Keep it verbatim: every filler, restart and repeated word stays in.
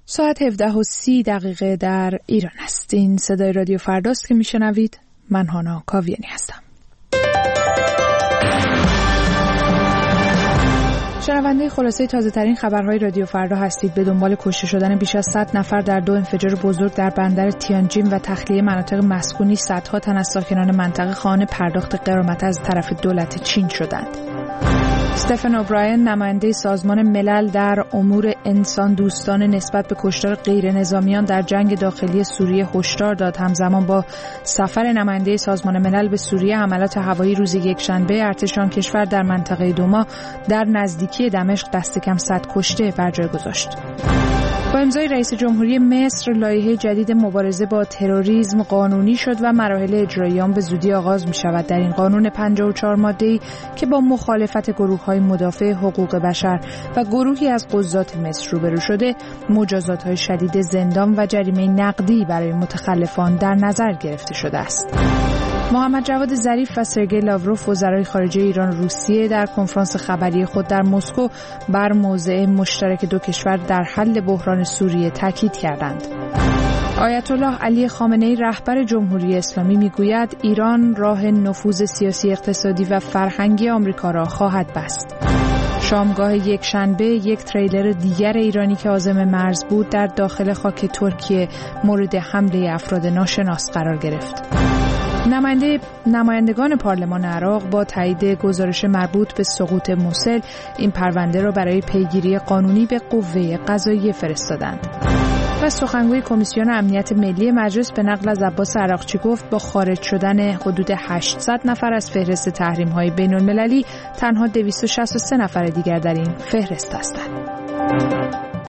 ساعت هفده و سی دقیقه در ایران است. این صدای رادیو فرداست که میشنوید. من هانا کاویانی هستم. شنونده خلاصه تازه ترین خبرهای رادیو فردا هستید. به دنبال کشته شدن بیش از صد نفر در دو انفجار بزرگ در بندر تیانجین و تخلیه مناطق مسکونی، صدها تن از ساکنان منطقه خواهان پرداخت غرامت از طرف دولت چین شدند. استفن اوبراین، نماینده سازمان ملل در امور انسان دوستانه نسبت به کشتار غیر نظامیان در جنگ داخلی سوریه هشدار داد. همزمان با سفر نماینده سازمان ملل به سوریه، حملات هوایی روز یکشنبه ارتش آن کشور در منطقه دوما در نزدیکی دمشق دست کم صد کشته بر جای گذاشت. با امضای رئیس جمهوری مصر، لایحه جدید مبارزه با تروریسم قانونی شد و مراحل اجرایی آن به زودی آغاز می شود. در این قانون پنجاه و چهار ماده‌ای که با مخالفت گروه‌های مدافع حقوق بشر و گروهی از قضات مصر روبرو شده، مجازات‌های شدید زندان و جریمه نقدی برای متخلفان در نظر گرفته شده است. محمد جواد ظریف و سرگئی لاوروف، وزرای خارجه ایران و روسیه، در کنفرانس خبری خود در مسکو بر موضع مشترک دو کشور در حل بحران سوریه تاکید کردند. آیت الله علی خامنه‌ای، رهبر جمهوری اسلامی، میگوید ایران راه نفوذ سیاسی، اقتصادی و فرهنگی آمریکا را خواهد بست. شامگاه یک شنبه، یک تریلر دیگر ایرانی که عازم مرز بود در داخل خاک ترکیه مورد حمله افراد ناشناس قرار گرفت. نماینده نمایندگان پارلمان عراق با تایید گزارش مربوط به سقوط موصل، این پرونده را برای پیگیری قانونی به قوه قضاییه فرستادند. و سخنگوی کمیسیون امنیت ملی مجلس به نقل از عباس عراقچی گفت با خارج شدن حدود هشتصد نفر از فهرست تحریم‌های بین‌المللی، تنها دویست و شصت و سه نفر دیگر در این فهرست هستند.